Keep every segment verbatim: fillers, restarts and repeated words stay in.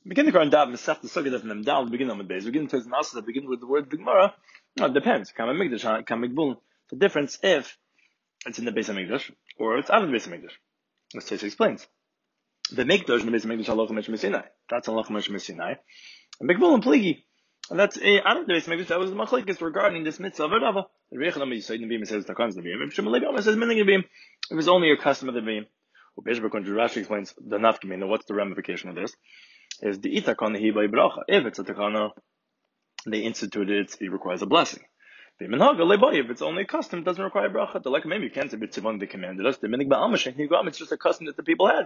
Begin the Quran Dab Mesach the Sukkah from them down. Begin on the base. Begin to the Nasa. Begin with the word Gemara. No, it depends. Kam Mikdash, Kam Mikbul. The difference if it's in the base of Mikdash or it's out of the base of Mikdash. Let's say it explains. The Mikdash in the base of Mikdash Halacha Mesh Mesinai. That's Halacha Mesh Mesinai. And Mikbul and Pligi. And that's a out of the base of Mikdash. That was the machlekes regarding this mitzvah of Rava. The Reichanam Yisayid Nevi'im says Takans Nevi'im. If Shemalevi Omer says Minig Nevi'im, it was only a custom of the Nevi'im. Well, Bishop Rashi explains the nafkamina. What's the ramification of this? Is the itakana hi by bracha. If it's a takana, they instituted it, it requires a blessing. If it's only a custom, it doesn't require bracha. The like maybe you can't say b'tzivan they commanded us. The minig ba'amash it's just a custom that the people had.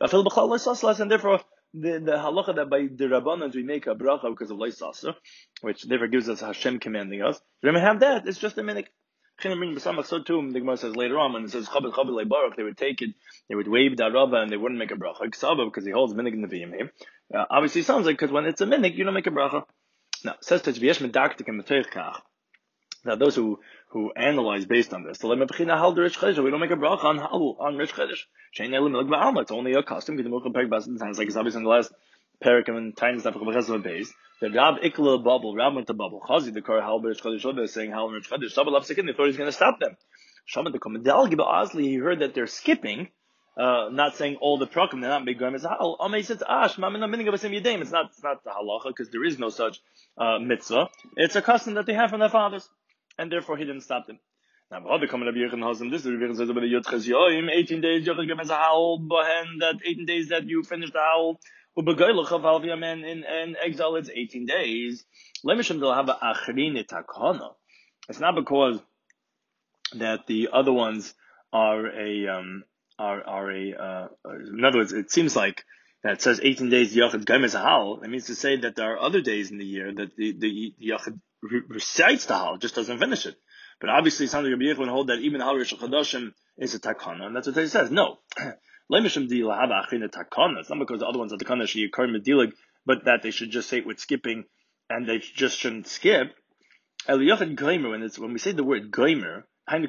And therefore, the the halacha that by the rabbanans we make a bracha because of leisasa, which therefore gives us Hashem commanding us. If we don't have that, it's just a minig. So too, the Gemara says later on when it says chabad chabad le'baruch, they would take it, they would wave the rabba and they wouldn't make a bracha. Ksaba because he holds minig in the v'yim. Uh, obviously, it sounds like because when it's a minig, you don't make a bracha. Now, it says v'yesh medaktik and kach. Now, those who who analyze based on this, the lemebchina hal the rich chedesh, we don't make a bracha on hal on rich chedesh. Shein elim milig ba'alma. It's only a custom. Because the muchah perik basin sounds like it's obvious in the last perik and tiny stuff of the base. The Rab ikla bubble, Rab went to bubble. Chazi the kar hal rich chedesh. They're saying hal rich chedesh. Shabbat lav sekin. The authority's going to stop them. Shaman the komedal giba asli. He heard that they're skipping. Uh, not saying all the prakim, they're not big garments. Amay says, Ash, mamina minig abasim yadeim. It's not, it's not the halacha, because there is no such, uh, mitzvah. It's a custom that they have from their fathers. And therefore he didn't stop them. Now, the coming of Yechon Hasam, this is the says about the Yotches Yoim, eighteen days, Yochel Gem as a howl, Bohen, that eighteen days that you finished the howl, Ubegoylach of Alviamen in, in exile, it's eighteen days. Lemishim, they'll have a Achrini Takana. It's not because that the other ones are a, um, Are, are a, uh, in other words, it seems like that it says eighteen days Yachid Gaim as a Hal. It means to say that there are other days in the year that the, the, the Yachid re- recites the Hal, just doesn't finish it. But obviously, it sounds like Rabbi Yechon hold that even Hal Rish Chadashim is a Takana, and that's what it says. No. Lemishim di lahava achin Takana. It's not because the other ones are Takana, she occur medilig, but that they should just say it with skipping, and they just shouldn't skip. El Yachid Gaimer, when it's, when we say the word Gaimer,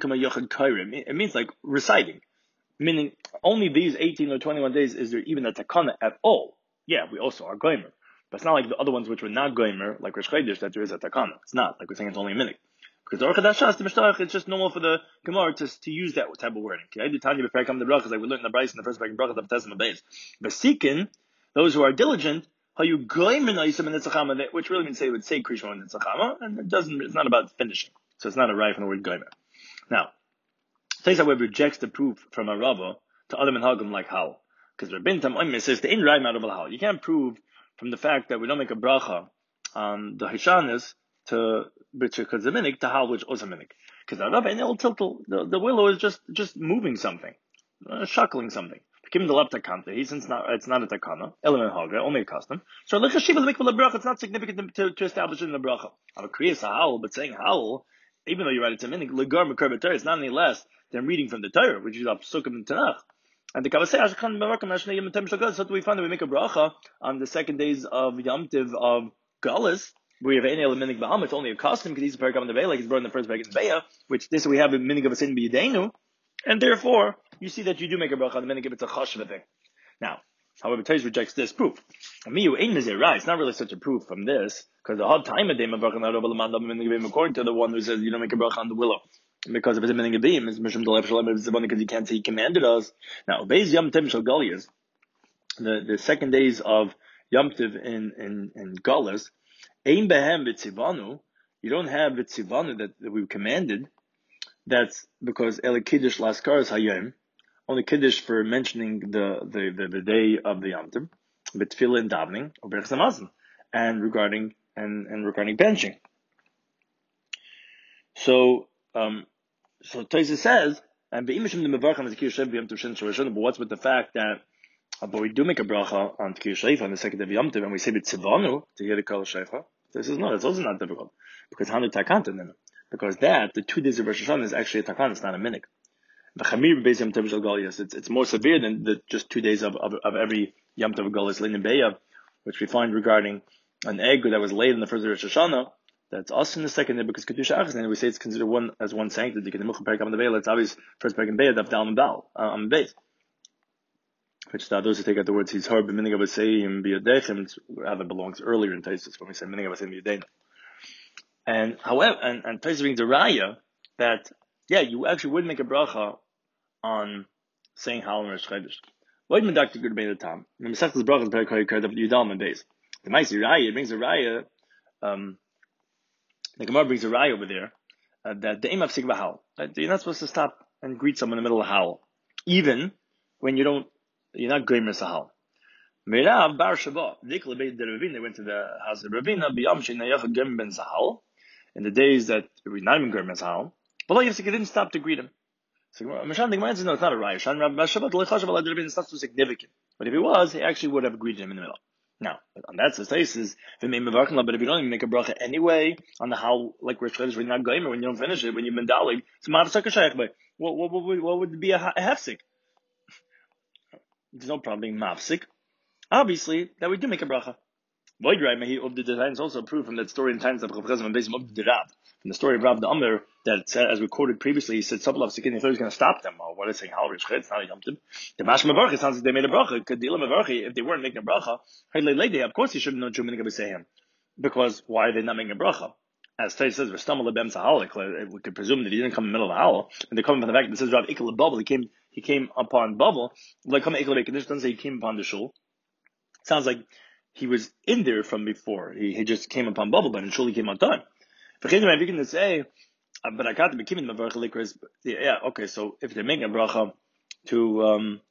it means like reciting. Meaning, only these eighteen or twenty-one days is there even a takana at all. Yeah, we also are goymer. But it's not like the other ones which were not goymer, like Rish Chodesh, that there is a takana. It's not. Like we're saying it's only a minute. Because the Orchad Hashas, the Mishtarach, it's just normal for the Gemara to, to use that type of wording. Okay? I did Tanya before I come to Brachas, like we learned in the Bryce in the first Brachas, Brachas of Tessim base. But Sikin, those who are diligent, how you goymer naisim and Nitzachama, which really means they would say Krishma and Nitzachama, and it doesn't, it's not about finishing. So it's not a right from the word goymer. Now, Taisa Web rejects the proof from a Rava to other menhagim like Hal. Because Rabbi Tam Omer says the in right out of Hal. You can't prove from the fact that we don't make a bracha on the Hishanis to B'chikazaminik to Hal which Ozaminik. Because the Rabbi El Tiltal, the, the willow is just, just moving something, uh, shuckling something. Kim the Laptakanta, he since not, it's not a takana, element hagra, only a custom. So Lechashiva the mikvah bracha, it's not significant to, to establish it in the bracha. I'm a kriyas Hal, but saying Hal, even though you write it to minik, legar mekar b'Torah, it's not any less than reading from the Torah, which is Psukim and Tanakh. And the Kavasei Ashkan Barakam Ashna Yom Tem Shagad. So we find that we make a bracha on the second days of Yom Tiv of Galus. We have any minig ba'am. It's only a custom because he's a parakam the Beya, like he's brought in the first parak in Beya, which this we have a minig of a sin b'yedenu, and therefore you see that you do make a bracha on the minig if it's a chashva thing. Now, however, Taish rejects this proof. Miyu ein mizera. It's not really such a proof from this because the hard time of day according to the one who says you don't make a bracha on the willow. Because if it's a minig of beam, it's mishum delef shalom, it's the one because you can't say he commanded us. Now, Beis Yom Tiv Shal Galiyas, the the second days of Yom Tiv in in in Galus, ein behem v'tzivanu, you don't have v'tzivanu that, that we've commanded. That's because Eli Kiddush Laskaras Hayom, only Kiddush for mentioning the the, the, the day of the Yom Tiv, v'tfilah and davening, or Berachas Hamazon, and regarding and and regarding benching. So. Um, So Taisa says, and but what's with the fact that uh, but we do make a bracha on Tkir Sheifa on the second day of Yom Tov, and we say b'tzivanu to hear the Kol Sheifa. This is not. It's also not difficult because Hanu Takant in them. Because that the two days of Rosh Hashanah is actually a Takan. It's not a minik. The Chamir Beis Yom Tov Shel Galiyas. It's it's more severe than the just two days of of, of every Yom Tov Galiyas Lein Beya, which we find regarding an egg that was laid in the first day of Rosh Hashanah. That's us in the second day because Kedusha Achas, and we say it's considered one as one sanctity. The Mucha Perikam the Veil, it's obvious first Perikam Beya, Daf Dal and Dal on the base. which that those who take out the words he's hard but meaning of sayim biyadechem rather belongs earlier in Taisus when we say meaning of sayim biyadechem. And however, and and Taisus brings a raya that yeah, you actually would make a bracha on saying Hal and Rosh Chodesh. What did Doctor Good the time? When Masechtas brachas Perek Ha'ikar of Yudal and Beis, the Maisi raya it brings a raya. Um, the Gemara brings a raya over there uh, that the aim of Sigva Hal that you're not supposed to stop and greet someone in the middle of Hal, even when you don't. You're not Gomer Sahal. Merav Bar Shabbat. Dikla Beit the Ravina. They went to the house of Ravina. Biyam Sheina Yachad Gomer Ben Sahal. In the days that we not even Gomer Sahal. But like he didn't stop to greet him. So Mashan the Gemara says no, it's not a riot. Shan Rab Shabbat Lechash Aval Ravina. It's not so significant. But if he was, he actually would have greeted him in the middle. Now, on that case is but if you don't even make a bracha anyway on the how like Rosh Chodesh when you're not Gomer when you don't finish it when you've been dalig, so what what what would what would be a hefsek? There's no problem being mafsik. Obviously, that we do make a bracha. Void right, may he of the design is also proof from that story in times of Chacham and based of the Rab. From the story of Rab the Amr that said, as we quoted previously, he said Sabalav Sikin, he thought he was going to stop them. Oh, what is saying? How rich it's not a yomtiv. The Mash Mavarchi sounds like they made a bracha. Could deal Mavarchi if they weren't making a bracha. Of course, he should have known Chumin Gabisayim. Because why are they not making a bracha? As Tais says, we're stumbled Bem Sahal. We could presume that he didn't come in the middle of the howl. And they're coming from the fact that it says Rav Ikel Bubble. He came he came upon Bubble. Like come Ikel Bekedesh doesn't say he came upon the shul. Sounds like he was in there from before. He, he just came upon Bubble, but in shul he came on time. If you're going to say, but I got to be keeping the bracha likras. Yeah, okay. So if they're making a bracha to um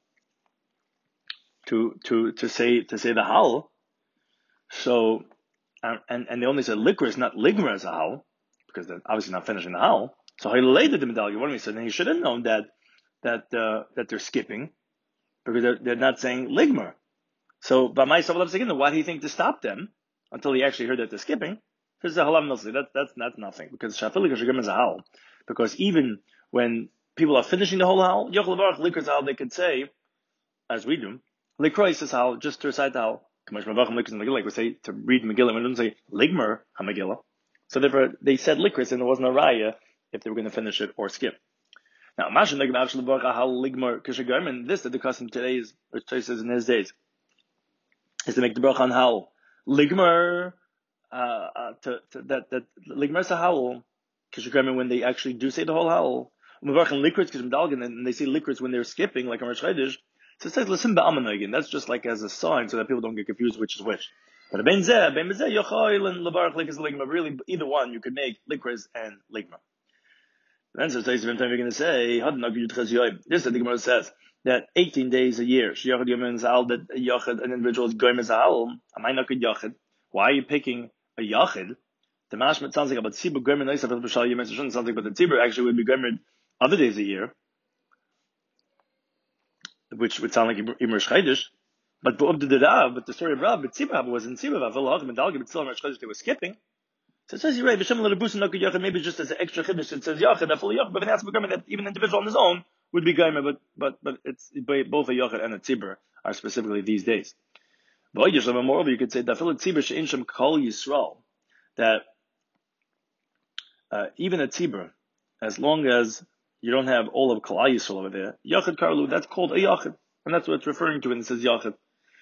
to to to say to say the howl, so. Um, and, and they only said likras, not ligma as a howl, because they're obviously not finishing the howl. So he laid the medallion. What do we say? Then he should have known that that uh, that they're skipping, because they're, they're not saying ligma. So by my self again, why do you think to stop them until he actually heard that they're skipping? This is a halam nosli. That that's that's nothing, because shafili kashagim is a howl. Because even when people are finishing the whole howl, yochel barach likras howl, they could say, as we do, likrois is howl, just to recite the howl. Like we say to read Megillah, we don't say ligmer hamegillah. So therefore, they said likris, and there wasn't a raya if they were going to finish it or skip. Now, imagine like ligmer kishagarmin. This that the custom today is, or says in his days, is to make the bracha on howl ligmer. Uh, uh, to, to that that ligmer sahal kishagarmin when they actually do say the whole howl. Likris kishamdalgan, and they say likris when they're skipping, like a Rosh Chodesh. So it says listen ba'amana again. That's just like as a sign so that people don't get confused which is which. But ben zeh, ben zeh, yochayil and lebarach likris ligma. Really, either one you could make likris and ligma. Then so Taisus we're going to say this is the Gemara says that eighteen days a year sheyachad yomen zal that a yachad an individual is goyim zal. Am I not good yachad? Why are you picking a yachad? The mashmat sounds like about tzibur goyim nice of b'shal yomen. It sounds like about the tzibur actually would be goyim other days a year, which would sound like Im Rosh Chodesh, but but the Rav, but the story of Rav, but Tzibah was in Tzibah, Vav and Dalga, but still in Rosh Chodesh they were skipping. So it says you're right. B'Shem L'Rebusin Not Good Yachid, maybe just as an extra chiddush it says Yachid, that full Yachid, but that even individual on his own would be Gaimer, but but but it's both a Yachid and a Tzibur are specifically these days. But moreover, you could say that Philip Tzibur She'in Shem Kol Yisrael, that uh, even a Tzibur, as long as you don't have all of Kol Yisrael over there, Yachid Karlu, that's called a Yachid. And that's what it's referring to when it says Yachid.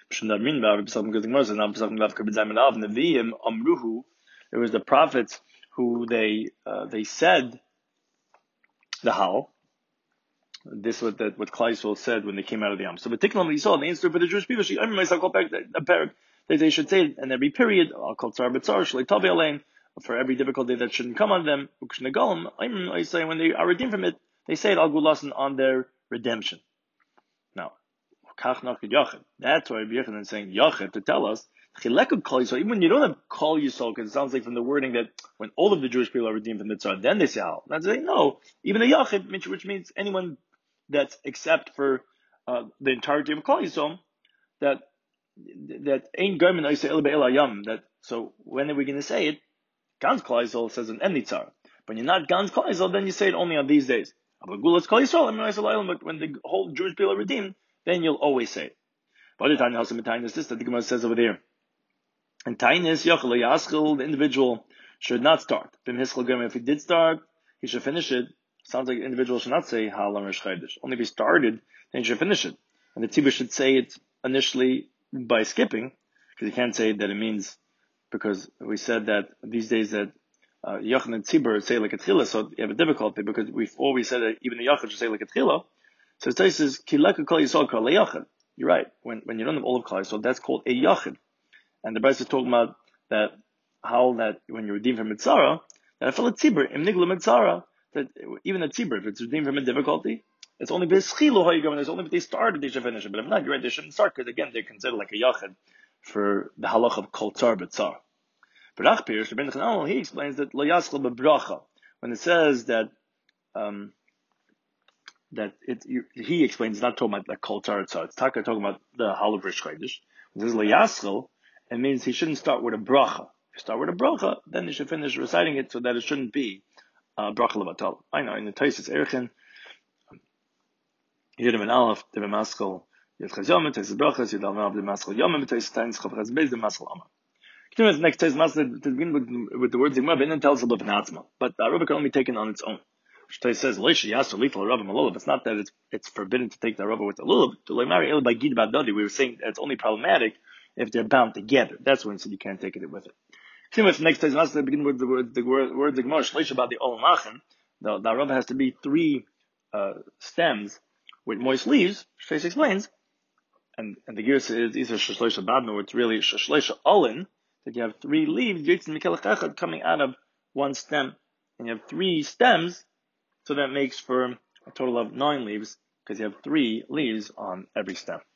It was the prophets who they uh, they said the how. This was that what Klal Yisrael said when they came out of the Yam. So particularly you saw the answer for the Jewish people. I remember myself back a parak that they should say in every period, I'll call tzar b'tzar, shlei tavi alein, for every difficulty that shouldn't come on them. I say when they are redeemed from it, they say it al gulasan on their redemption. Now, that's why Rabbi Yochanan is saying Yachid to tell us even when you don't have Kol Yisrael, because it sounds like from the wording that when all of the Jewish people are redeemed from the Tzar, then they say Hal. That's saying no, even a Yachid, which, which means anyone that's except for uh, the entirety of Kol Yisrael, that that ain't Garmin Oisei El Be'el Hayam. That so when are we going to say it? Gans Kol Yisrael says in any Tzar. When you're not Gans Kol Yisrael, then you say it only on these days. But when the whole Jewish people are redeemed, then you'll always say it. But the Tanya is this that the Gemara says over there. And Tainis Yachal Yaschil, the individual should not start. If he did start, he should finish it. Sounds like the individual should not say Hal Rosh Chodesh. Only if he started, then he should finish it. And the tzibur should say it initially by skipping, because you can't say that it means, because we said that these days that Yachid and tzibur say like a tchila, so you have a difficulty, because we've always said that even the Yachid should say like a tchila. So it says, Kileka Kol Yisrael Kol Yachid. You're right. When when you don't have all of Kol Yisrael, that's called a Yachid. And the Brisa is talking about that, how that when you redeem from Mitzara, that I feel a tzibur, im niglu Mitzara, that even a tzibur, if it's redeemed from a difficulty, it's only b'schilu how you go, and it's only if they started, they should finish it. But if not, you're right, they shouldn't start, because again, they're considered like a Yachid for the halach of Kol Tzar B'Tzar. But Achpir, Rabbeinu Chananel, he explains that lo yaschel b'bracha, when it says that, um, that it, you, he explains, it's not talking about like Kol Tzar B'Tzar, it's talking about the halach Rish Chodesh. When it says lo yaschel, it means he shouldn't start with a bracha. If you start with a bracha, then you should finish reciting it so that it shouldn't be uh, bracha levatal. I know, in the Taisis Erchin, Yudam and Aleph, Devim Maskal, Yud Chaz Yom, Taisis Brachas, Yud Almav, Devim Maskal Yom, Taisis Tains, Chav Chaz Beis, Devim Maskal Amar. Continuing the next Taisis Maskal, to begin with, with the words Zigmar, but then tells a little bit of but the Arubah can only be taken on its own. Taisis says, Leish Yasser Lifal Rabba Malolav. It's not that it's it's forbidden to take the Arubah with the Lulav. To Leimari El by Gid Badadi, we were saying that it's only problematic if they're bound together. That's when he said you can't take it with it. Continuing with the next Taisis Maskal, begin with the word the word, word Zigmar, Shleish about the Olam Achem. The, the Arubah has to be three uh, stems with moist leaves. Shleish explains, and and the Girsa is either Shleish Badno, or it's really Shleish Olin, that you have three leaves coming out of one stem, and you have three stems, so that makes for a total of nine leaves, because you have three leaves on every stem.